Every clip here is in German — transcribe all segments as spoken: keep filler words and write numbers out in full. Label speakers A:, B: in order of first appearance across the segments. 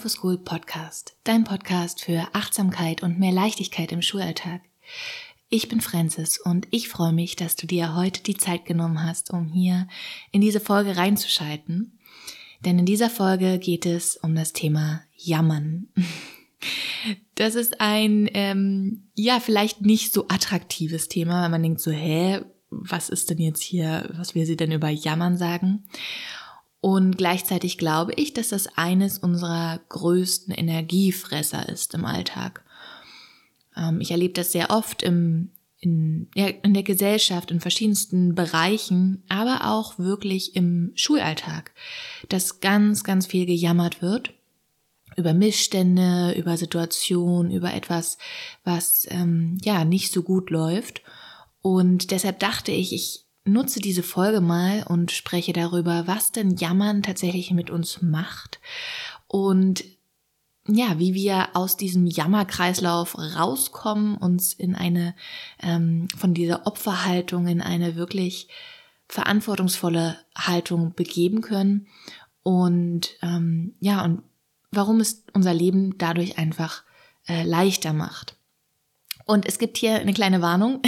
A: Afterschool Podcast, dein Podcast für Achtsamkeit und mehr Leichtigkeit im Schulalltag. Ich bin Francis und ich freue mich, dass du dir heute die Zeit genommen hast, um hier in diese Folge reinzuschalten. Denn in dieser Folge geht es um das Thema Jammern. Das ist ein, ähm, ja, vielleicht nicht so attraktives Thema, weil man denkt so, hä, was ist denn jetzt hier, was will sie denn über Jammern sagen? Und gleichzeitig glaube ich, dass das eines unserer größten Energiefresser ist im Alltag. Ähm, ich erlebe das sehr oft im, in, ja, in der Gesellschaft, in verschiedensten Bereichen, aber auch wirklich im Schulalltag, dass ganz, ganz viel gejammert wird über Missstände, über Situationen, über etwas, was ähm, ja nicht so gut läuft. Und deshalb dachte ich, ich nutze diese Folge mal und spreche darüber, was denn Jammern tatsächlich mit uns macht und ja, wie wir aus diesem Jammerkreislauf rauskommen, uns in eine, ähm, von dieser Opferhaltung in eine wirklich verantwortungsvolle Haltung begeben können und ähm, ja, und warum es unser Leben dadurch einfach äh, leichter macht. Und es gibt hier eine kleine Warnung.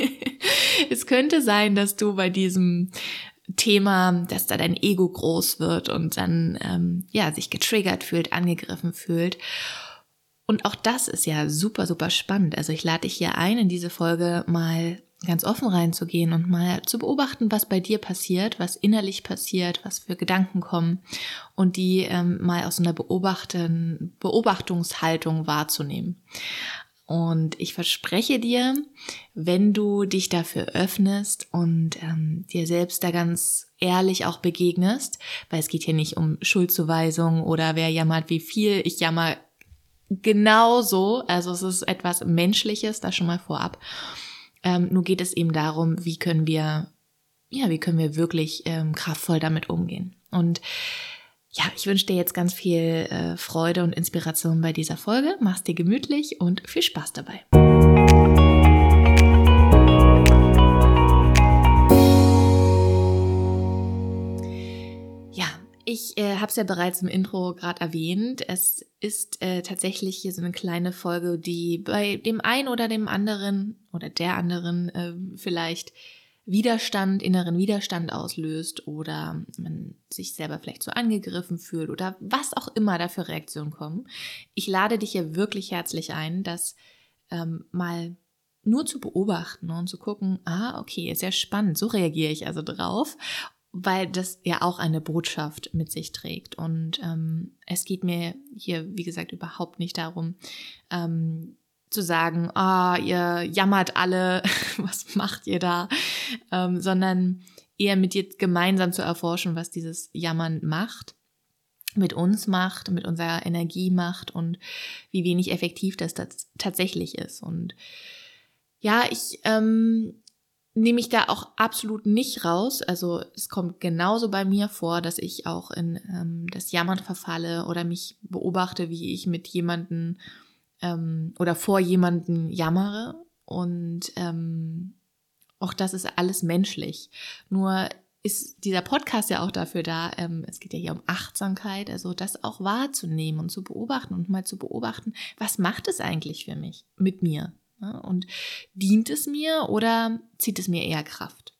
A: Es könnte sein, dass du bei diesem Thema, dass da dein Ego groß wird und dann ähm, ja sich getriggert fühlt, angegriffen fühlt. Und auch das ist ja super, super spannend. Also ich lade dich hier ein, in diese Folge mal ganz offen reinzugehen und mal zu beobachten, was bei dir passiert, was innerlich passiert, was für Gedanken kommen und die ähm, mal aus einer Beobachten, Beobachtungshaltung wahrzunehmen. Und ich verspreche dir, wenn du dich dafür öffnest und ähm, dir selbst da ganz ehrlich auch begegnest, weil es geht hier nicht um Schuldzuweisung oder wer jammert wie viel, ich jammer genauso, also es ist etwas Menschliches, das schon mal vorab. Ähm, nur geht es eben darum, wie können wir, ja, wie können wir wirklich ähm, kraftvoll damit umgehen. Und ja, ich wünsche dir jetzt ganz viel äh, Freude und Inspiration bei dieser Folge. Mach's dir gemütlich und viel Spaß dabei. Ja, ich äh, habe es ja bereits im Intro gerade erwähnt. Es ist äh, tatsächlich hier so eine kleine Folge, die bei dem einen oder dem anderen oder der anderen äh, vielleicht Widerstand, inneren Widerstand auslöst oder man sich selber vielleicht so angegriffen fühlt oder was auch immer da für Reaktionen kommen. Ich lade dich hier wirklich herzlich ein, das ähm, mal nur zu beobachten und zu gucken, ah, okay, ist ja spannend, so reagiere ich also drauf, weil das ja auch eine Botschaft mit sich trägt. Und ähm, es geht mir hier, wie gesagt, überhaupt nicht darum, ähm, zu sagen, ah, ihr jammert alle, was macht ihr da, ähm, sondern eher mit dir gemeinsam zu erforschen, was dieses Jammern macht, mit uns macht, mit unserer Energie macht und wie wenig effektiv das, das tatsächlich ist. Und ja, ich ähm, nehme mich da auch absolut nicht raus. Also es kommt genauso bei mir vor, dass ich auch in ähm, das Jammern verfalle oder mich beobachte, wie ich mit jemandem ähm, oder vor jemandem jammere. Und ähm, auch das ist alles menschlich. Nur ist dieser Podcast ja auch dafür da, ähm, es geht ja hier um Achtsamkeit, also das auch wahrzunehmen und zu beobachten und mal zu beobachten, was macht es eigentlich für mich, mit mir? Ja, und dient es mir oder zieht es mir eher Kraft?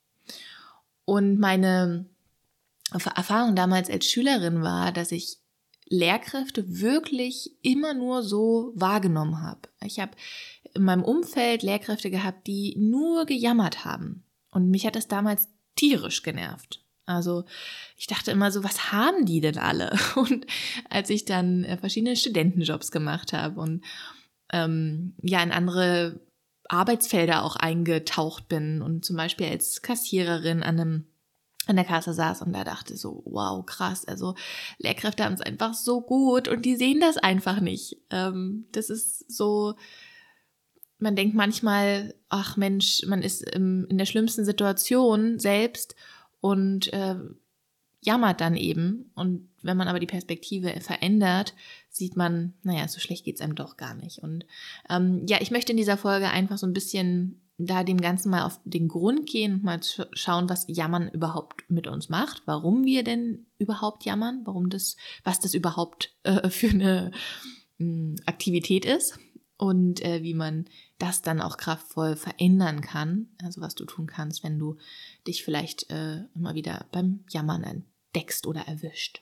A: Und meine Erfahrung damals als Schülerin war, dass ich Lehrkräfte wirklich immer nur so wahrgenommen habe. Ich habe in meinem Umfeld Lehrkräfte gehabt, die nur gejammert haben. Und mich hat das damals tierisch genervt. Also ich dachte immer so, was haben die denn alle? Und als ich dann verschiedene Studentenjobs gemacht habe und ähm, ja in andere Arbeitsfelder auch eingetaucht bin und zum Beispiel als Kassiererin an einem an der Kasse saß und da dachte so, wow, krass, also Lehrkräfte haben es einfach so gut und die sehen das einfach nicht. Ähm, das ist so, man denkt manchmal, ach Mensch, man ist im, in der schlimmsten Situation selbst und äh, jammert dann eben. Und wenn man aber die Perspektive verändert, sieht man, naja, so schlecht geht's einem doch gar nicht. Und ähm, ja, ich möchte in dieser Folge einfach so ein bisschen da dem Ganzen mal auf den Grund gehen und mal schauen, was Jammern überhaupt mit uns macht, warum wir denn überhaupt jammern, warum das, was das überhaupt äh, für eine mh, Aktivität ist und äh, wie man das dann auch kraftvoll verändern kann, also was du tun kannst, wenn du dich vielleicht äh, immer wieder beim Jammern entdeckst oder erwischt.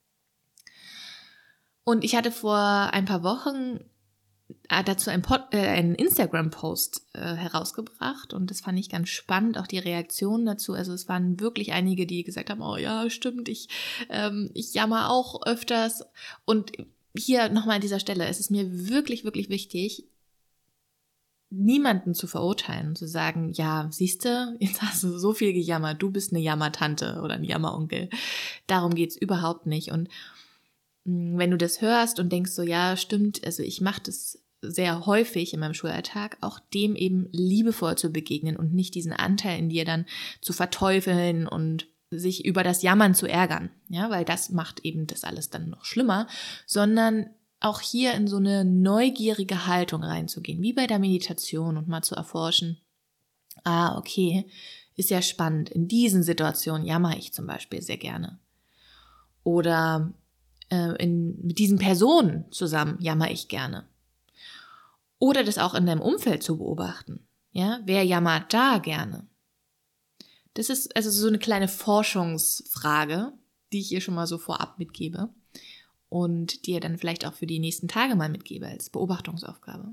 A: Und ich hatte vor ein paar Wochen dazu einen, Pod, äh, einen Instagram-Post äh, herausgebracht und das fand ich ganz spannend, auch die Reaktionen dazu. Also es waren wirklich einige, die gesagt haben, oh ja, stimmt, ich, ähm, ich jammer auch öfters. Und hier nochmal an dieser Stelle, es ist mir wirklich, wirklich wichtig, niemanden zu verurteilen, zu sagen, ja, siehste, jetzt hast du so viel gejammert, du bist eine Jammertante oder ein Jammeronkel. Darum geht's überhaupt nicht. Und wenn du das hörst und denkst so, ja, stimmt, also ich mache das sehr häufig in meinem Schulalltag, auch dem eben liebevoll zu begegnen und nicht diesen Anteil in dir dann zu verteufeln und sich über das Jammern zu ärgern, ja, weil das macht eben das alles dann noch schlimmer, sondern auch hier in so eine neugierige Haltung reinzugehen, wie bei der Meditation und mal zu erforschen, ah, okay, ist ja spannend, in diesen Situationen jammer ich zum Beispiel sehr gerne. Oder In, mit diesen Personen zusammen jammer ich gerne. Oder das auch in deinem Umfeld zu beobachten. Ja, wer jammert da gerne? Das ist also so eine kleine Forschungsfrage, die ich hier schon mal so vorab mitgebe und dir dann vielleicht auch für die nächsten Tage mal mitgebe als Beobachtungsaufgabe.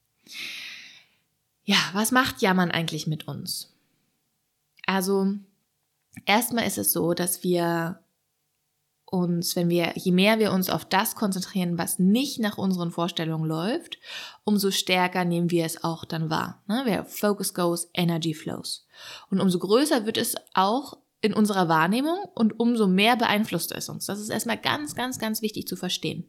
A: Ja, was macht Jammern eigentlich mit uns? Also erstmal ist es so, dass wir uns, wenn wir, je mehr wir uns auf das konzentrieren, was nicht nach unseren Vorstellungen läuft, umso stärker nehmen wir es auch dann wahr. Ne? Where focus goes, energy flows. Und umso größer wird es auch in unserer Wahrnehmung und umso mehr beeinflusst es uns. Das ist erstmal ganz, ganz, ganz wichtig zu verstehen.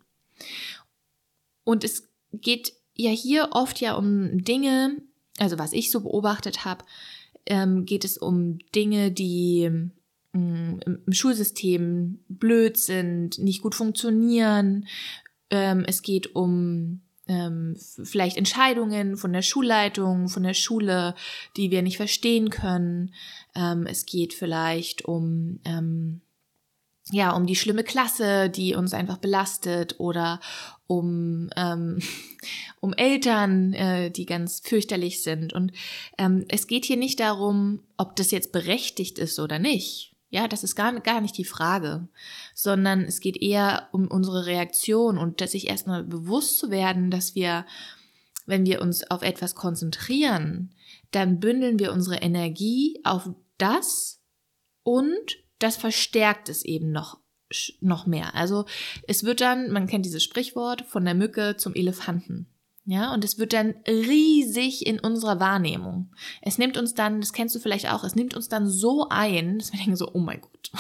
A: Und es geht ja hier oft ja um Dinge, also was ich so beobachtet habe, ähm, geht es um Dinge, die im Schulsystem blöd sind, nicht gut funktionieren. Ähm, es geht um ähm, vielleicht Entscheidungen von der Schulleitung, von der Schule, die wir nicht verstehen können. Ähm, es geht vielleicht um ähm, ja um die schlimme Klasse, die uns einfach belastet, oder um ähm, um Eltern, äh, die ganz fürchterlich sind. Und ähm, es geht hier nicht darum, ob das jetzt berechtigt ist oder nicht. Ja, das ist gar, gar nicht die Frage, sondern es geht eher um unsere Reaktion und dass sich erstmal bewusst zu werden, dass wir, wenn wir uns auf etwas konzentrieren, dann bündeln wir unsere Energie auf das und das verstärkt es eben noch, noch mehr. Also es wird dann, man kennt dieses Sprichwort, von der Mücke zum Elefanten. Ja, und es wird dann riesig in unserer Wahrnehmung. Es nimmt uns dann, das kennst du vielleicht auch, es nimmt uns dann so ein, dass wir denken so, oh mein Gott.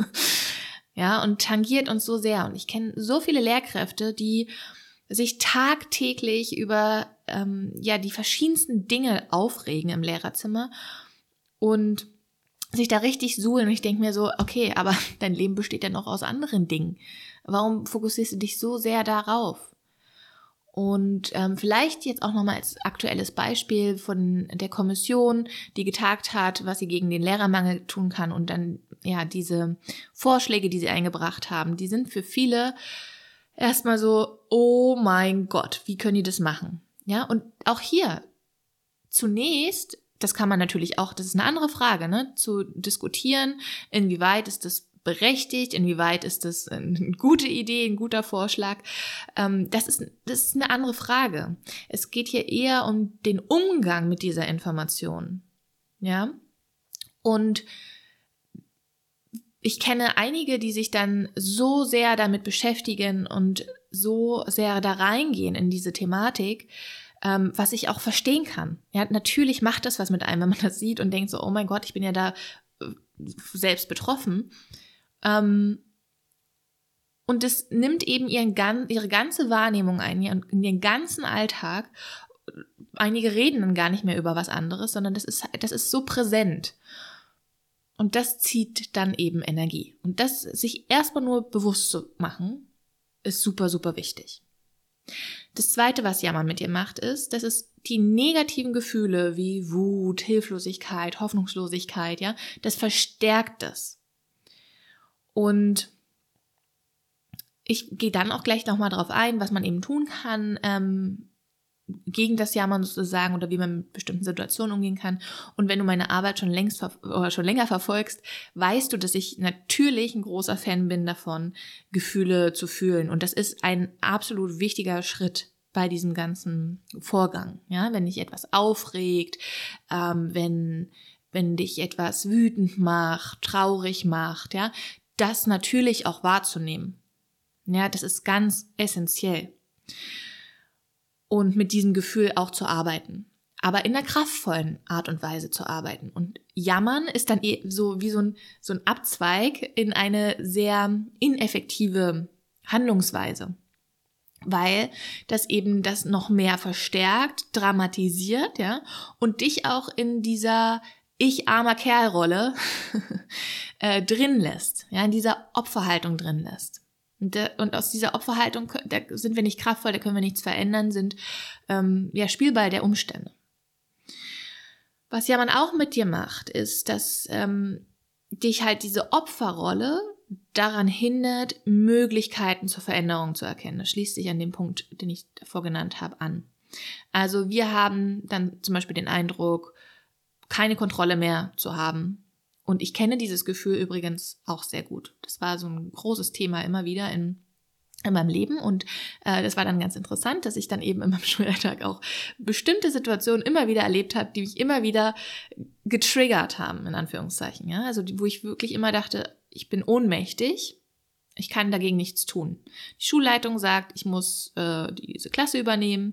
A: Ja, und tangiert uns so sehr. Und ich kenne so viele Lehrkräfte, die sich tagtäglich über ähm, ja die verschiedensten Dinge aufregen im Lehrerzimmer und sich da richtig suhlen. Und ich denke mir so, okay, aber dein Leben besteht ja noch aus anderen Dingen. Warum fokussierst du dich so sehr darauf? Und ähm, vielleicht jetzt auch nochmal als aktuelles Beispiel von der Kommission, die getagt hat, was sie gegen den Lehrermangel tun kann, und dann ja diese Vorschläge, die sie eingebracht haben, die sind für viele erstmal so, oh mein Gott, wie können die das machen? Ja, und auch hier zunächst, das kann man natürlich auch, das ist eine andere Frage, ne, zu diskutieren, inwieweit ist das berechtigt, inwieweit ist das eine gute Idee, ein guter Vorschlag. Ähm, das ist, das ist eine andere Frage. Es geht hier eher um den Umgang mit dieser Information. Ja? Und ich kenne einige, die sich dann so sehr damit beschäftigen und so sehr da reingehen in diese Thematik, ähm, was ich auch verstehen kann. Ja, natürlich macht das was mit einem, wenn man das sieht und denkt so, oh mein Gott, ich bin ja da selbst betroffen. Ähm, und es nimmt eben ihren, ihre ganze Wahrnehmung ein, ihren, ihren ganzen Alltag. Einige reden dann gar nicht mehr über was anderes, sondern das ist, das ist so präsent. Und das zieht dann eben Energie. Und das sich erstmal nur bewusst zu machen, ist super, super wichtig. Das Zweite, was Jammern mit dir macht, ist, dass es die negativen Gefühle wie Wut, Hilflosigkeit, Hoffnungslosigkeit, ja, das verstärkt das. Und ich gehe dann auch gleich nochmal drauf ein, was man eben tun kann, ähm, gegen das Jammern sozusagen oder wie man mit bestimmten Situationen umgehen kann. Und wenn du meine Arbeit schon längst oder schon länger verfolgst, weißt du, dass ich natürlich ein großer Fan bin davon, Gefühle zu fühlen. Und das ist ein absolut wichtiger Schritt bei diesem ganzen Vorgang. Ja, wenn dich etwas aufregt, ähm, wenn, wenn dich etwas wütend macht, traurig macht, ja, das natürlich auch wahrzunehmen. Ja, das ist ganz essentiell. Und mit diesem Gefühl auch zu arbeiten. Aber in einer kraftvollen Art und Weise zu arbeiten. Und Jammern ist dann eh so wie so ein, so ein Abzweig in eine sehr ineffektive Handlungsweise. Weil das eben das noch mehr verstärkt, dramatisiert, ja, und dich auch in dieser ich armer Kerl-Rolle äh, drin lässt, ja, in dieser Opferhaltung drin lässt. Und, de, und aus dieser Opferhaltung, da sind wir nicht kraftvoll, da können wir nichts verändern, sind ähm, ja Spielball der Umstände. Was ja man auch mit dir macht, ist, dass ähm, dich halt diese Opferrolle daran hindert, Möglichkeiten zur Veränderung zu erkennen. Das schließt sich an den Punkt, den ich davor genannt habe, an. Also wir haben dann zum Beispiel den Eindruck, keine Kontrolle mehr zu haben. Und ich kenne dieses Gefühl übrigens auch sehr gut. Das war so ein großes Thema immer wieder in, in meinem Leben. Und äh, das war dann ganz interessant, dass ich dann eben in meinem Schulalltag auch bestimmte Situationen immer wieder erlebt habe, die mich immer wieder getriggert haben, in Anführungszeichen. Ja? Also die, wo ich wirklich immer dachte, ich bin ohnmächtig, ich kann dagegen nichts tun. Die Schulleitung sagt, ich muss äh, diese Klasse übernehmen.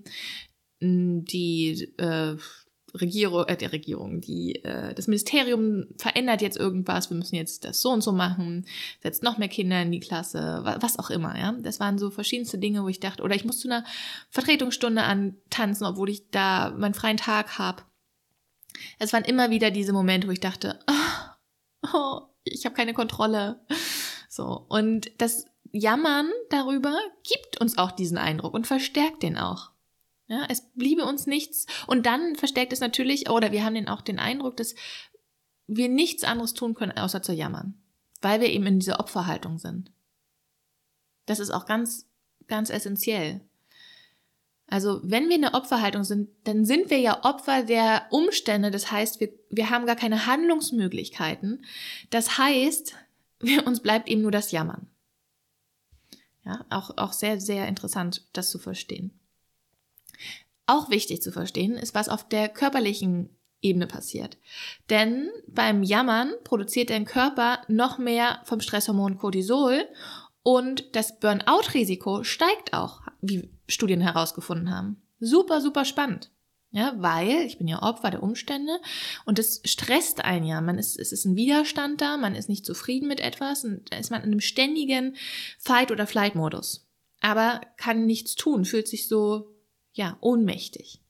A: Die äh, Regierung, äh, der Regierung, die, äh, das Ministerium verändert jetzt irgendwas, wir müssen jetzt das so und so machen, setzt noch mehr Kinder in die Klasse, was auch immer, ja. Das waren so verschiedenste Dinge, wo ich dachte, oder ich muss zu einer Vertretungsstunde antanzen, obwohl ich da meinen freien Tag habe. Es waren immer wieder diese Momente, wo ich dachte, oh, oh, ich habe keine Kontrolle. So, und das Jammern darüber gibt uns auch diesen Eindruck und verstärkt den auch. Ja, es bliebe uns nichts. Und dann verstärkt es natürlich, oder wir haben den auch den Eindruck, dass wir nichts anderes tun können, außer zu jammern. Weil wir eben in dieser Opferhaltung sind. Das ist auch ganz, ganz essentiell. Also, wenn wir in der Opferhaltung sind, dann sind wir ja Opfer der Umstände. Das heißt, wir, wir haben gar keine Handlungsmöglichkeiten. Das heißt, wir, uns bleibt eben nur das Jammern. Ja, auch, auch sehr, sehr interessant, das zu verstehen. Auch wichtig zu verstehen ist, was auf der körperlichen Ebene passiert. Denn beim Jammern produziert dein Körper noch mehr vom Stresshormon Cortisol und das Burnout-Risiko steigt auch, wie Studien herausgefunden haben. Super, super spannend. Ja, weil ich bin ja Opfer der Umstände und das stresst einen ja. Man ist, es ist ein Widerstand da, man ist nicht zufrieden mit etwas und da ist man in einem ständigen Fight- oder Flight-Modus. Aber kann nichts tun, fühlt sich so ja, ohnmächtig.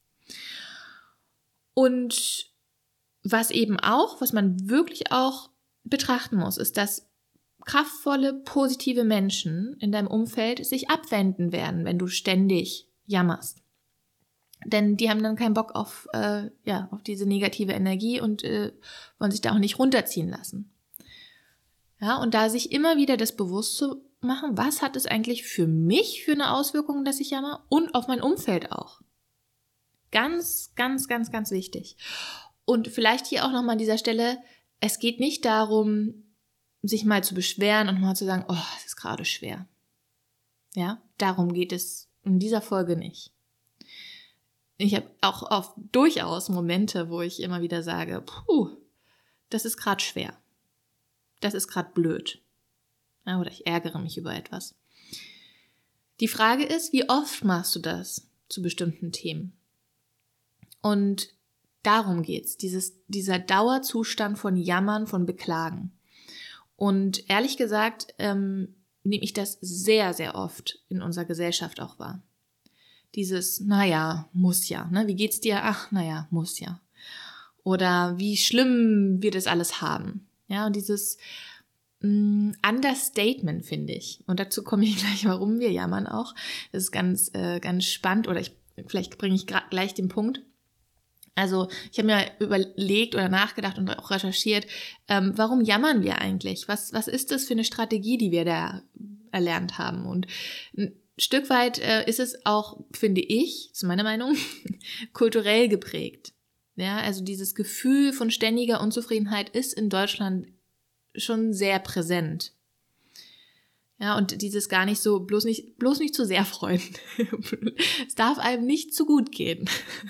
A: Und was eben auch, was man wirklich auch betrachten muss, ist, dass kraftvolle, positive Menschen in deinem Umfeld sich abwenden werden, wenn du ständig jammerst. Denn die haben dann keinen Bock auf, äh, ja, auf diese negative Energie und äh, wollen sich da auch nicht runterziehen lassen. Ja, und da sich immer wieder das bewusst zu machen, was hat es eigentlich für mich für eine Auswirkung, dass ich jammer und auf mein Umfeld auch. Ganz, ganz, ganz, ganz wichtig. Und vielleicht hier auch nochmal an dieser Stelle, es geht nicht darum, sich mal zu beschweren und mal zu sagen, oh, es ist gerade schwer. Ja, darum geht es in dieser Folge nicht. Ich habe auch oft durchaus Momente, wo ich immer wieder sage, puh, das ist gerade schwer. Das ist gerade blöd. Ja, oder ich ärgere mich über etwas. Die Frage ist, wie oft machst du das zu bestimmten Themen? Und darum geht's, dieses, dieser Dauerzustand von Jammern, von Beklagen. Und ehrlich gesagt ähm, nehme ich das sehr, sehr oft in unserer Gesellschaft auch wahr. Dieses, naja, muss ja, ne? Wie geht's dir? Ach, naja, muss ja. Oder wie schlimm wir das alles haben. Ja, und dieses mh, Understatement, finde ich. Und dazu komme ich gleich, warum wir jammern auch. Das ist ganz, äh, ganz spannend, oder ich, vielleicht bringe ich gra- gleich den Punkt. Also ich habe mir überlegt oder nachgedacht und auch recherchiert, ähm, warum jammern wir eigentlich? Was, was ist das für eine Strategie, die wir da erlernt haben? Und ein Stück weit äh, ist es auch, finde ich, das ist meine Meinung, kulturell geprägt. Ja, also dieses Gefühl von ständiger Unzufriedenheit ist in Deutschland schon sehr präsent. Ja, und dieses gar nicht so, bloß nicht, bloß nicht zu sehr freuen. Es darf einem nicht zu gut gehen.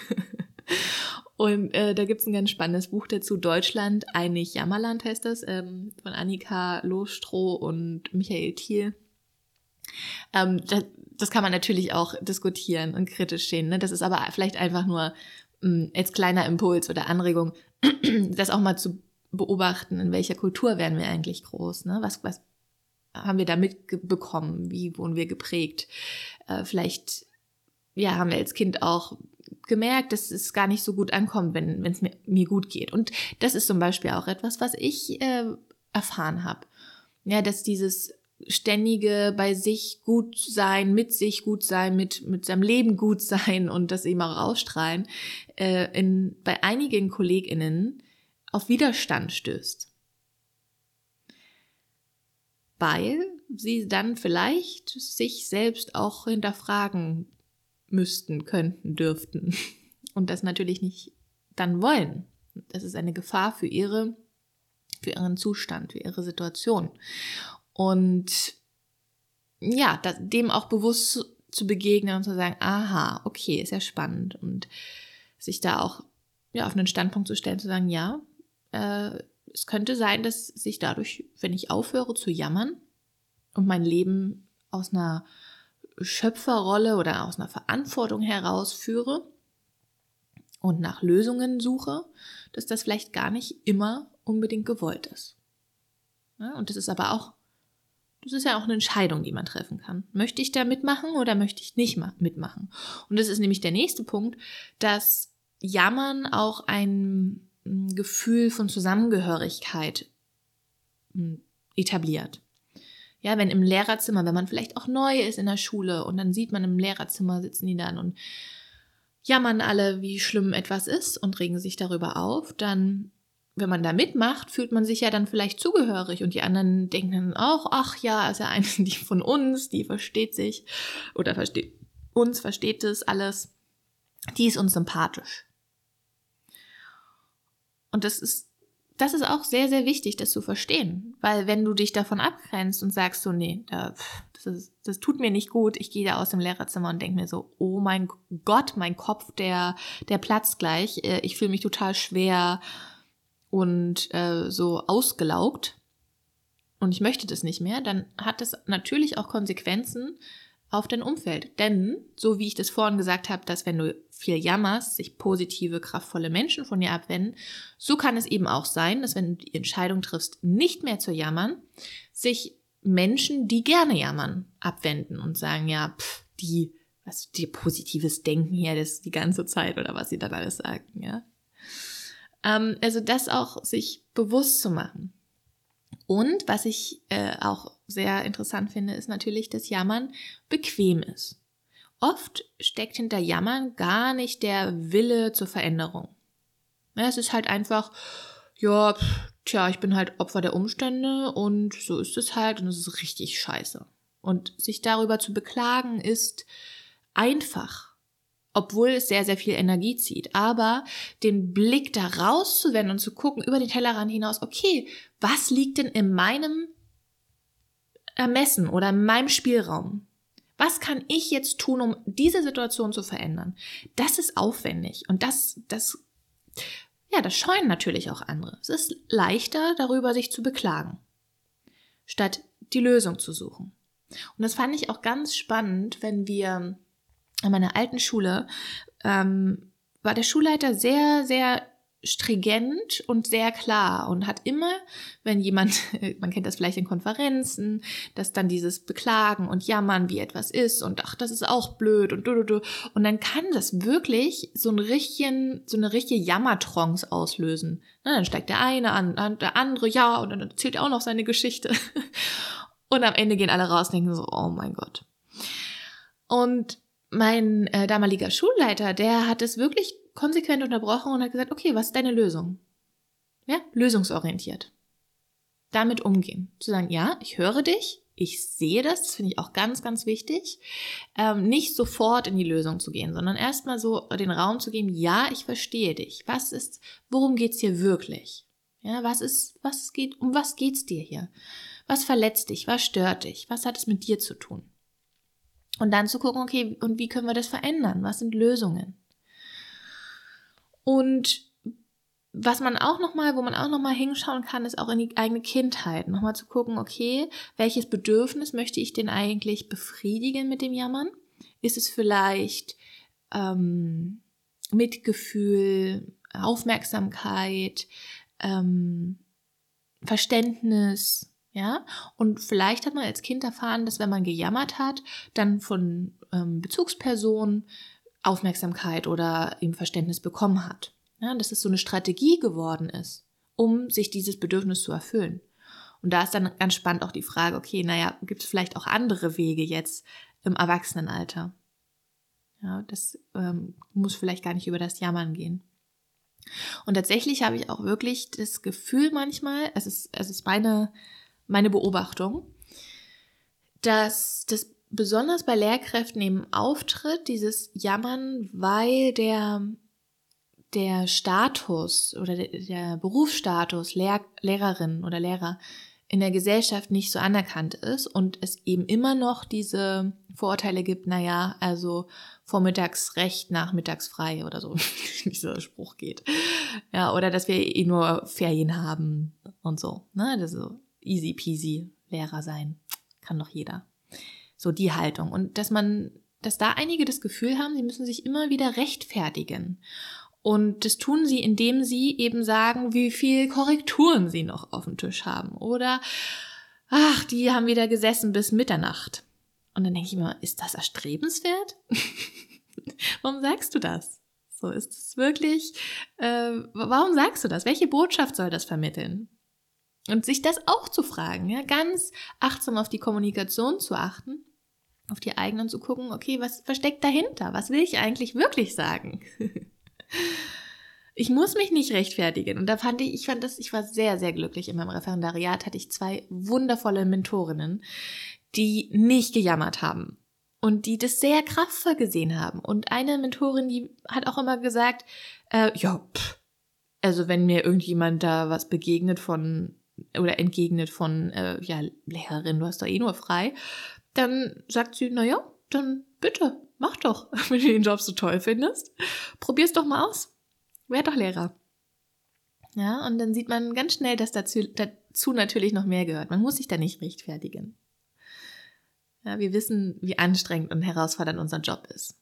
A: Und äh, da gibt's ein ganz spannendes Buch dazu, Deutschland, ein Nicht-Jammerland heißt das, ähm, von Annika Lohstroh und Michael Thiel. Ähm, das, das kann man natürlich auch diskutieren und kritisch sehen. Ne? Das ist aber vielleicht einfach nur mh, als kleiner Impuls oder Anregung, das auch mal zu beobachten, in welcher Kultur werden wir eigentlich groß. Ne? Was, was haben wir da mitbekommen? Wie wurden wir geprägt? Äh, vielleicht ja, haben wir als Kind auch gemerkt, dass es gar nicht so gut ankommt, wenn es mir, mir gut geht. Und das ist zum Beispiel auch etwas, was ich äh, erfahren habe. Ja, dass dieses ständige bei sich gut sein, mit sich gut sein, mit, mit seinem Leben gut sein und das eben auch ausstrahlen, äh, in, bei einigen KollegInnen auf Widerstand stößt. Weil sie dann vielleicht sich selbst auch hinterfragen müssten, könnten, dürften und das natürlich nicht dann wollen. Das ist eine Gefahr für ihre, für ihren Zustand, für ihre Situation. Und ja, das, dem auch bewusst zu, zu begegnen und zu sagen, aha, okay, ist ja spannend und sich da auch ja, auf einen Standpunkt zu stellen, zu sagen, ja, äh, es könnte sein, dass sich dadurch, wenn ich aufhöre zu jammern und mein Leben aus einer Schöpferrolle oder aus einer Verantwortung herausführe und nach Lösungen suche, dass das vielleicht gar nicht immer unbedingt gewollt ist. Ja, und das ist aber auch, das ist ja auch eine Entscheidung, die man treffen kann. Möchte ich da mitmachen oder möchte ich nicht mitmachen? Und das ist nämlich der nächste Punkt, dass Jammern auch ein Gefühl von Zusammengehörigkeit etabliert. Ja, wenn im Lehrerzimmer, wenn man vielleicht auch neu ist in der Schule und dann sieht man im Lehrerzimmer, sitzen die dann und jammern alle, wie schlimm etwas ist und regen sich darüber auf, dann, wenn man da mitmacht, fühlt man sich ja dann vielleicht zugehörig und die anderen denken dann auch, ach ja, ist ja eine, die von uns, die versteht sich oder versteht uns, versteht es alles, die ist uns sympathisch. Und das ist Das ist auch sehr, sehr wichtig, das zu verstehen. Weil wenn du dich davon abgrenzt und sagst so, nee, das, ist, das tut mir nicht gut, ich gehe da aus dem Lehrerzimmer und denke mir so, oh mein Gott, mein Kopf, der, der platzt gleich. Ich fühle mich total schwer und äh, so ausgelaugt und ich möchte das nicht mehr, dann hat das natürlich auch Konsequenzen auf dein Umfeld. Denn, so wie ich das vorhin gesagt habe, dass wenn du viel jammerst, sich positive, kraftvolle Menschen von dir abwenden, so kann es eben auch sein, dass wenn du die Entscheidung triffst, nicht mehr zu jammern, sich Menschen, die gerne jammern, abwenden und sagen, ja, pff, die, was, die positives Denken hier, das die ganze Zeit oder was sie dann alles sagen, ja. Ähm, also das auch sich bewusst zu machen. Und was ich äh, auch sehr interessant finde, ist natürlich, dass Jammern bequem ist. Oft steckt hinter Jammern gar nicht der Wille zur Veränderung. Ja, es ist halt einfach, ja, pff, tja, ich bin halt Opfer der Umstände und so ist es halt und es ist richtig scheiße. Und sich darüber zu beklagen ist einfach, obwohl es sehr, sehr viel Energie zieht. Aber den Blick da rauszuwenden und zu gucken, über den Tellerrand hinaus, okay, was liegt denn in meinem Ermessen oder in meinem Spielraum? Was kann ich jetzt tun, um diese Situation zu verändern? Das ist aufwendig und das, das, ja, das scheuen natürlich auch andere. Es ist leichter, darüber sich zu beklagen, statt die Lösung zu suchen. Und das fand ich auch ganz spannend, wenn wir an meiner alten Schule ähm, war der Schulleiter sehr, sehr stringent und sehr klar und hat immer, wenn jemand, man kennt das vielleicht in Konferenzen, dass dann dieses Beklagen und Jammern, wie etwas ist und ach, das ist auch blöd und du, du, du. Und dann kann das wirklich so, einen richtigen, so eine richtige Jammertrance auslösen. Na, dann steigt der eine an, an, der andere, ja, und dann erzählt er auch noch seine Geschichte. Und am Ende gehen alle raus und denken so, oh mein Gott. Und mein äh, damaliger Schulleiter, der hat es wirklich konsequent unterbrochen und hat gesagt, okay, was ist deine Lösung? Ja, lösungsorientiert. Damit umgehen. Zu sagen, ja, ich höre dich, ich sehe das, das finde ich auch ganz, ganz wichtig. Ähm, nicht sofort in die Lösung zu gehen, sondern erstmal so den Raum zu geben, ja, ich verstehe dich. Was ist, worum geht's hier wirklich? Ja, was ist, was geht, um was geht's dir hier? Was verletzt dich? Was stört dich? Was hat es mit dir zu tun? Und dann zu gucken, okay, und wie können wir das verändern? Was sind Lösungen? Und was man auch nochmal, wo man auch nochmal hinschauen kann, ist auch in die eigene Kindheit. Nochmal zu gucken, okay, welches Bedürfnis möchte ich denn eigentlich befriedigen mit dem Jammern? Ist es vielleicht ähm, Mitgefühl, Aufmerksamkeit, ähm, Verständnis, ja? Und vielleicht hat man als Kind erfahren, dass wenn man gejammert hat, dann von ähm, Bezugspersonen Aufmerksamkeit oder eben Verständnis bekommen hat. Ja, dass es so eine Strategie geworden ist, um sich dieses Bedürfnis zu erfüllen. Und da ist dann ganz spannend auch die Frage, okay, naja, gibt es vielleicht auch andere Wege jetzt im Erwachsenenalter? Ja, das ähm, muss vielleicht gar nicht über das Jammern gehen. Und tatsächlich habe ich auch wirklich das Gefühl manchmal, es ist, es ist meine, meine Beobachtung, dass das besonders bei Lehrkräften eben auftritt, dieses Jammern, weil der, der Status oder der, der Berufsstatus Lehr, Lehrerin oder Lehrer in der Gesellschaft nicht so anerkannt ist und es eben immer noch diese Vorurteile gibt, naja, also vormittags recht, nachmittags frei oder so, wie dieser Spruch geht. Ja, oder dass wir eh nur Ferien haben und so, ne, das ist so easy peasy Lehrer sein, kann doch jeder. So die Haltung. Und dass man, dass da einige das Gefühl haben, sie müssen sich immer wieder rechtfertigen. Und das tun sie, indem sie eben sagen, wie viel Korrekturen sie noch auf dem Tisch haben. Oder, ach, die haben wieder gesessen bis Mitternacht. Und dann denke ich mir, ist das erstrebenswert? Warum sagst du das? So, ist es wirklich, äh, warum sagst du das? Welche Botschaft soll das vermitteln? Und sich das auch zu fragen, ja, ganz achtsam auf die Kommunikation zu achten, auf die eigenen zu gucken, okay, was versteckt dahinter? Was will ich eigentlich wirklich sagen? Ich muss mich nicht rechtfertigen. Und da fand ich, ich fand das, ich war sehr, sehr glücklich. In meinem Referendariat hatte ich zwei wundervolle Mentorinnen, die nicht gejammert haben und die das sehr kraftvoll gesehen haben. Und eine Mentorin, die hat auch immer gesagt, äh, ja, pff, also wenn mir irgendjemand da was begegnet von oder entgegnet von, äh, ja, Lehrerin, du hast doch eh nur frei, dann sagt sie, naja, dann bitte, mach doch, wenn du den Job so toll findest. Probier's doch mal aus. Werd doch Lehrer. Ja, und dann sieht man ganz schnell, dass dazu, dazu natürlich noch mehr gehört. Man muss sich da nicht rechtfertigen. Ja, wir wissen, wie anstrengend und herausfordernd unser Job ist.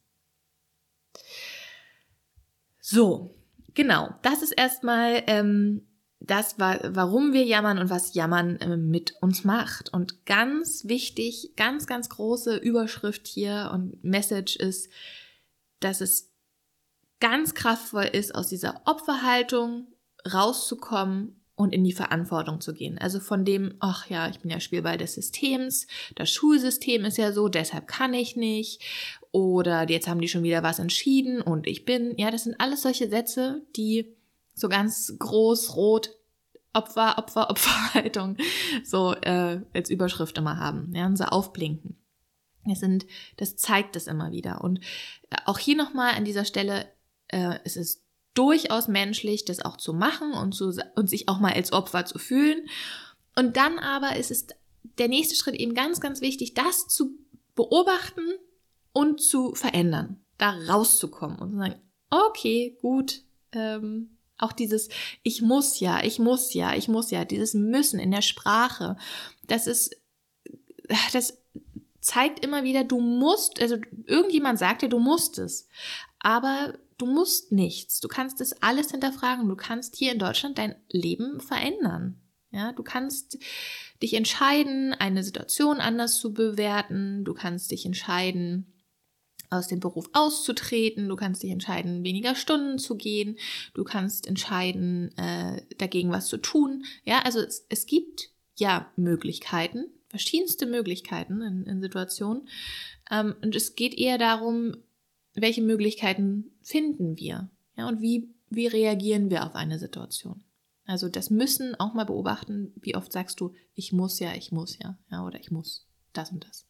A: So, genau, das ist erstmal ähm, das, warum wir jammern und was Jammern äh, mit uns macht. Und ganz wichtig, ganz, ganz große Überschrift hier und Message ist, dass es ganz kraftvoll ist, aus dieser Opferhaltung rauszukommen und in die Verantwortung zu gehen. Also von dem, ach ja, ich bin ja Spielball des Systems, das Schulsystem ist ja so, deshalb kann ich nicht. Oder jetzt haben die schon wieder was entschieden und ich bin, ja, das sind alles solche Sätze, die so ganz groß, rot, Opfer, Opfer, Opferhaltung so äh, als Überschrift immer haben, ja, und so aufblinken. Das sind, das zeigt es immer wieder. Und auch hier nochmal an dieser Stelle, äh, es ist durchaus menschlich, das auch zu machen und, zu, und sich auch mal als Opfer zu fühlen. Und dann aber ist es der nächste Schritt eben ganz, ganz wichtig, das zu beobachten und zu verändern, da rauszukommen und zu sagen, okay, gut, ähm, auch dieses ich muss ja, ich muss ja, ich muss ja, dieses Müssen in der Sprache, das ist, das zeigt immer wieder, du musst, also irgendjemand sagt dir, du musst es, aber du musst nichts. Du kannst das alles hinterfragen. Du kannst hier in Deutschland dein Leben verändern. Ja, du kannst dich entscheiden, eine Situation anders zu bewerten. Du kannst dich entscheiden, aus dem Beruf auszutreten. Du kannst dich entscheiden, weniger Stunden zu gehen. Du kannst entscheiden, äh, dagegen was zu tun. Ja, also es, es gibt ja Möglichkeiten, verschiedenste Möglichkeiten in, in Situationen. Ähm, und es geht eher darum, welche Möglichkeiten finden wir? Ja, und wie, wie reagieren wir auf eine Situation? Also das Müssen auch mal beobachten, wie oft sagst du, ich muss ja, ich muss ja, ja, oder ich muss das und das.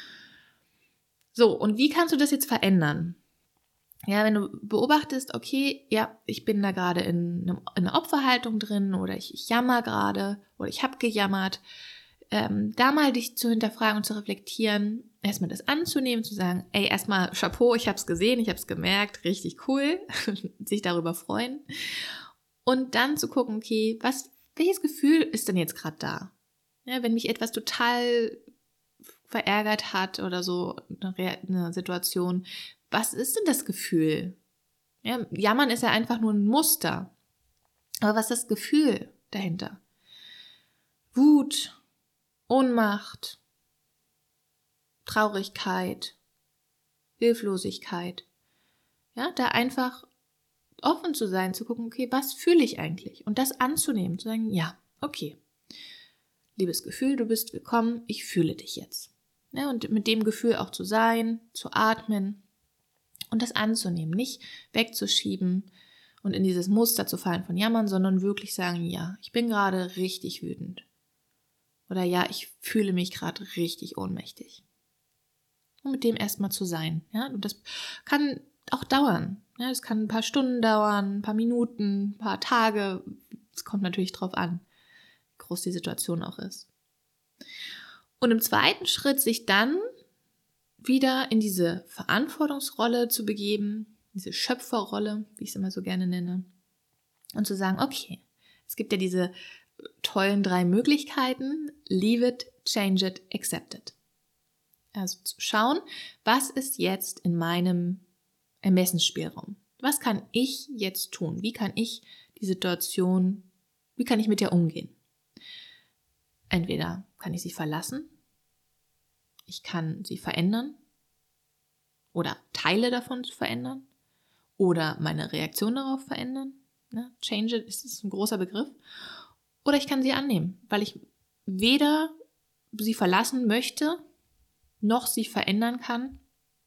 A: So, und wie kannst du das jetzt verändern? Ja, wenn du beobachtest, okay, ja, ich bin da gerade in, einem, in einer Opferhaltung drin oder ich, ich jammer gerade oder ich habe gejammert, ähm, da mal dich zu hinterfragen und zu reflektieren, erstmal das anzunehmen, zu sagen, ey, erstmal Chapeau, ich habe es gesehen, ich habe es gemerkt, richtig cool, sich darüber freuen und dann zu gucken, okay, was, welches Gefühl ist denn jetzt gerade da? Ja, wenn mich etwas total verärgert hat oder so, eine, eine Situation, was ist denn das Gefühl? Ja, Jammern ist ja einfach nur ein Muster. Aber was ist das Gefühl dahinter? Wut, Ohnmacht, Traurigkeit, Hilflosigkeit. Ja, da einfach offen zu sein, zu gucken, okay, was fühle ich eigentlich? Und das anzunehmen, zu sagen, ja, okay, liebes Gefühl, du bist willkommen, ich fühle dich jetzt. Ja, und mit dem Gefühl auch zu sein, zu atmen und das anzunehmen, nicht wegzuschieben und in dieses Muster zu fallen von Jammern, sondern wirklich sagen, ja, ich bin gerade richtig wütend. Oder ja, ich fühle mich gerade richtig ohnmächtig. Und mit dem erstmal zu sein. Ja, und das kann auch dauern. Ja, das kann ein paar Stunden dauern, ein paar Minuten, ein paar Tage. Es kommt natürlich drauf an, wie groß die Situation auch ist. Und im zweiten Schritt sich dann wieder in diese Verantwortungsrolle zu begeben, diese Schöpferrolle, wie ich es immer so gerne nenne, und zu sagen, okay, es gibt ja diese tollen drei Möglichkeiten, leave it, change it, accept it. Also zu schauen, was ist jetzt in meinem Ermessensspielraum? Was kann ich jetzt tun? Wie kann ich die Situation, wie kann ich mit ihr umgehen? Entweder kann ich sie verlassen, ich kann sie verändern oder Teile davon verändern oder meine Reaktion darauf verändern. Ne? Change it ist ein großer Begriff. Oder ich kann sie annehmen, weil ich weder sie verlassen möchte, noch sie verändern kann.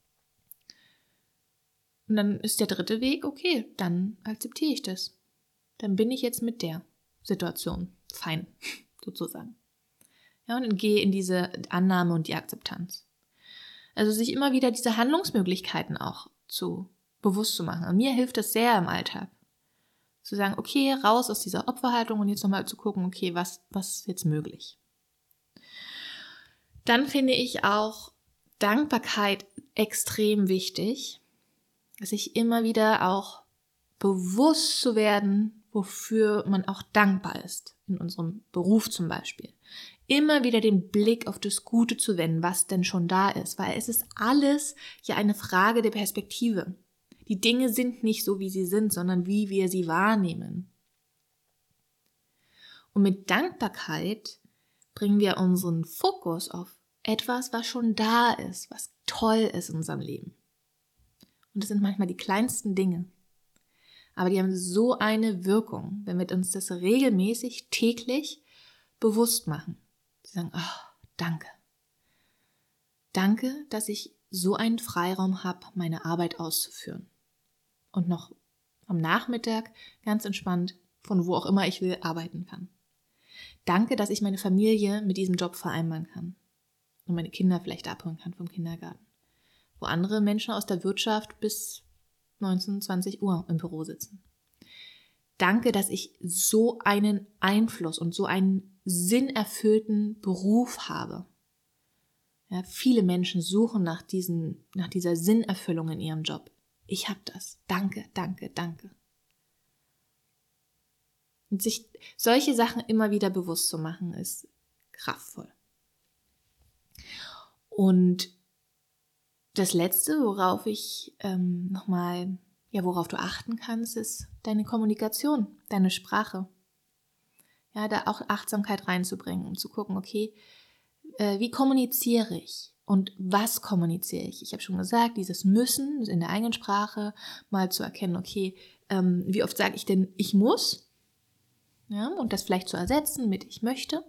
A: Und dann ist der dritte Weg, okay, dann akzeptiere ich das. Dann bin ich jetzt mit der Situation fein, sozusagen. Ja, und dann gehe in diese Annahme und die Akzeptanz. Also sich immer wieder diese Handlungsmöglichkeiten auch zu bewusst zu machen. Und mir hilft das sehr im Alltag. Zu sagen, okay, raus aus dieser Opferhaltung und jetzt nochmal zu gucken, okay, was, was ist jetzt möglich? Dann finde ich auch Dankbarkeit extrem wichtig, sich immer wieder auch bewusst zu werden, wofür man auch dankbar ist, in unserem Beruf zum Beispiel. Immer wieder den Blick auf das Gute zu wenden, was denn schon da ist, weil es ist alles ja eine Frage der Perspektive. Die Dinge sind nicht so, wie sie sind, sondern wie wir sie wahrnehmen. Und mit Dankbarkeit bringen wir unseren Fokus auf etwas, was schon da ist, was toll ist in unserem Leben. Und das sind manchmal die kleinsten Dinge. Aber die haben so eine Wirkung, wenn wir uns das regelmäßig, täglich bewusst machen. Sie sagen, oh, danke. Danke, dass ich so einen Freiraum habe, meine Arbeit auszuführen. Und noch am Nachmittag ganz entspannt, von wo auch immer ich will, arbeiten kann. Danke, dass ich meine Familie mit diesem Job vereinbaren kann. Und meine Kinder vielleicht abholen kann vom Kindergarten. Wo andere Menschen aus der Wirtschaft bis neunzehn, zwanzig Uhr im Büro sitzen. Danke, dass ich so einen Einfluss und so einen sinnerfüllten Beruf habe. Ja, viele Menschen suchen nach, diesen, nach dieser Sinnerfüllung in ihrem Job. Ich habe das. Danke, danke, danke. Und sich solche Sachen immer wieder bewusst zu machen, ist kraftvoll. Und das Letzte, worauf ich ähm, nochmal Ja, worauf du achten kannst, ist deine Kommunikation, deine Sprache. Ja, da auch Achtsamkeit reinzubringen, um zu gucken, okay, äh, wie kommuniziere ich und was kommuniziere ich? Ich habe schon gesagt, dieses Müssen in der eigenen Sprache, mal zu erkennen, okay, ähm, wie oft sage ich denn, ich muss? Ja, und das vielleicht zu ersetzen mit ich möchte.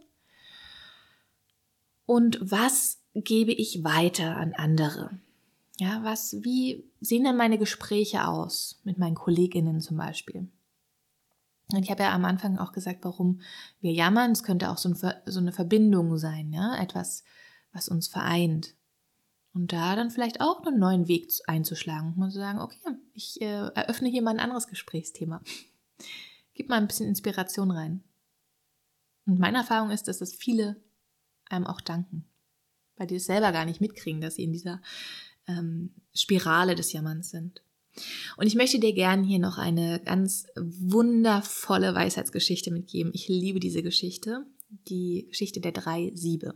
A: Und was gebe ich weiter an andere? Ja, was, wie sehen denn meine Gespräche aus mit meinen KollegInnen zum Beispiel? Und ich habe ja am Anfang auch gesagt, warum wir jammern. Es könnte auch so, ein, so eine Verbindung sein, ja, etwas, was uns vereint. Und da dann vielleicht auch einen neuen Weg einzuschlagen, mal zu sagen, okay, ich äh, eröffne hier mal ein anderes Gesprächsthema. Gib mal ein bisschen Inspiration rein. Und meine Erfahrung ist, dass das viele einem auch danken, weil die es selber gar nicht mitkriegen, dass sie in dieser ähm, Spirale des Jammerns sind. Und ich möchte dir gerne hier noch eine ganz wundervolle Weisheitsgeschichte mitgeben. Ich liebe diese Geschichte, die Geschichte der drei Siebe.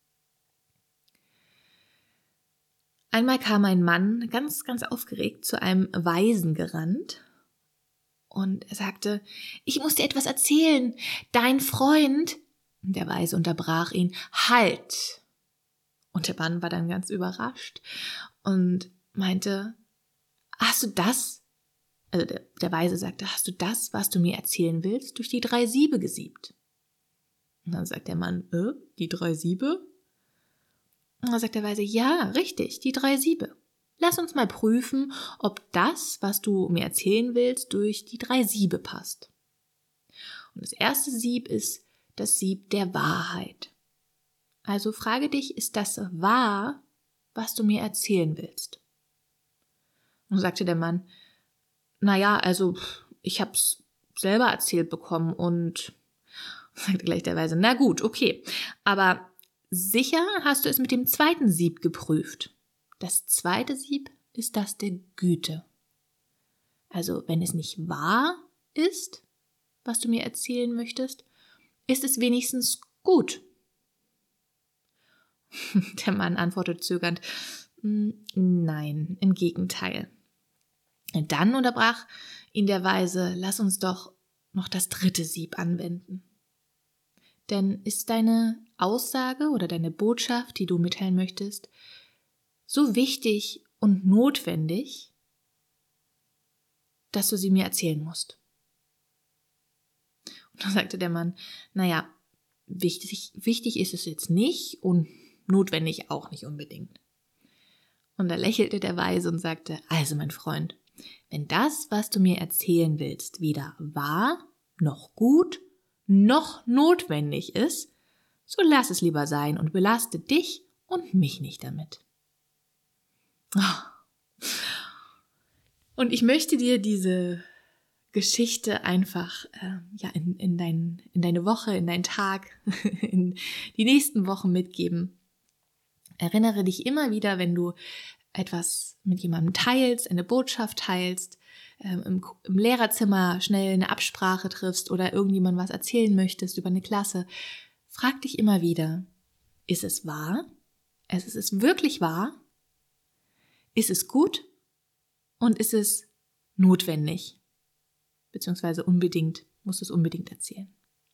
A: Einmal kam ein Mann ganz, ganz aufgeregt zu einem Weisen gerannt und er sagte, ich muss dir etwas erzählen, dein Freund, und der Weise unterbrach ihn, halt. Und der Mann war dann ganz überrascht und meinte, hast du das, also der, der Weise sagte, hast du das, was du mir erzählen willst, durch die drei Siebe gesiebt? Und dann sagt der Mann, äh, die drei Siebe? Und dann sagt der Weise, ja, richtig, die drei Siebe. Lass uns mal prüfen, ob das, was du mir erzählen willst, durch die drei Siebe passt. Und das erste Sieb ist das Sieb der Wahrheit. Also frage dich, ist das wahr, was du mir erzählen willst? Und sagte der Mann, naja, also ich habe es selber erzählt bekommen und sagte gleich der Weise, na gut, okay, aber sicher hast du es mit dem zweiten Sieb geprüft. Das zweite Sieb ist das der Güte. Also wenn es nicht wahr ist, was du mir erzählen möchtest, ist es wenigstens gut. Der Mann antwortet zögernd, nein, im Gegenteil. Dann unterbrach ihn der Weise, lass uns doch noch das dritte Sieb anwenden. Denn ist deine Aussage oder deine Botschaft, die du mitteilen möchtest, so wichtig und notwendig, dass du sie mir erzählen musst? Und dann sagte der Mann, naja, wichtig, wichtig ist es jetzt nicht und notwendig auch nicht unbedingt. Und da lächelte der Weise und sagte, also mein Freund, wenn das, was du mir erzählen willst, weder wahr, noch gut, noch notwendig ist, so lass es lieber sein und belaste dich und mich nicht damit. Und ich möchte dir diese Geschichte einfach äh, ja, in, in, dein, in deine Woche, in deinen Tag, in die nächsten Wochen mitgeben. Erinnere dich immer wieder, wenn du etwas mit jemandem teilst, eine Botschaft teilst, ähm, im, im Lehrerzimmer schnell eine Absprache triffst oder irgendjemandem was erzählen möchtest über eine Klasse, frag dich immer wieder, ist es wahr? Ist es wirklich wahr? Ist es gut? Und ist es notwendig? Beziehungsweise unbedingt, musst du es unbedingt erzählen.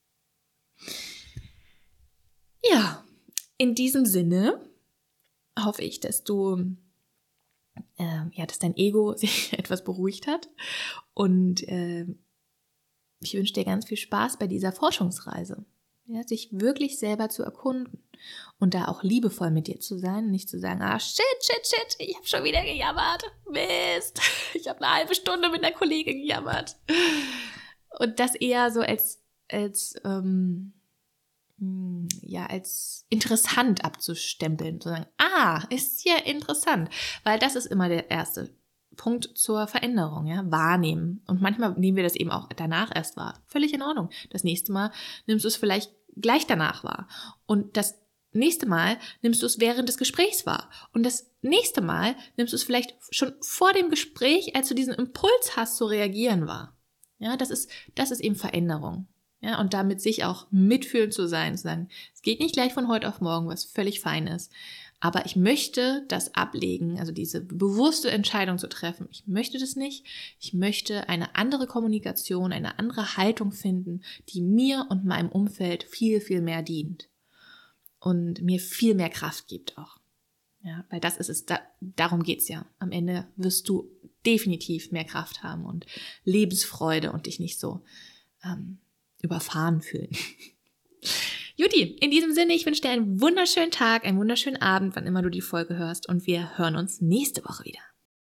A: Ja, in diesem Sinne hoffe ich, dass du Äh, ja, dass dein Ego sich etwas beruhigt hat. Und äh, ich wünsche dir ganz viel Spaß bei dieser Forschungsreise. Ja, sich wirklich selber zu erkunden und da auch liebevoll mit dir zu sein und nicht zu sagen, ah, shit, shit, shit, ich habe schon wieder gejammert. Mist, ich habe eine halbe Stunde mit einer Kollegin gejammert. Und das eher so als, als ähm, ja, als interessant abzustempeln, zu sagen, ah, ist ja interessant, weil das ist immer der erste Punkt zur Veränderung, ja, wahrnehmen. Und manchmal nehmen wir das eben auch danach erst wahr. Völlig in Ordnung. Das nächste Mal nimmst du es vielleicht gleich danach wahr. Und das nächste Mal nimmst du es während des Gesprächs wahr. Und das nächste Mal nimmst du es vielleicht schon vor dem Gespräch, als du diesen Impuls hast, zu reagieren wahr. Ja, das ist, das ist eben Veränderung. Ja, und damit sich auch mitfühlend zu sein, zu sagen, es geht nicht gleich von heute auf morgen, was völlig fein ist. Aber ich möchte das ablegen, also diese bewusste Entscheidung zu treffen. Ich möchte das nicht. Ich möchte eine andere Kommunikation, eine andere Haltung finden, die mir und meinem Umfeld viel, viel mehr dient und mir viel mehr Kraft gibt auch. Ja, weil das ist es, da, darum geht's ja. Am Ende wirst du definitiv mehr Kraft haben und Lebensfreude und dich nicht so ähm, überfahren fühlen. Juti, in diesem Sinne, ich wünsche dir einen wunderschönen Tag, einen wunderschönen Abend, wann immer du die Folge hörst und wir hören uns nächste Woche wieder.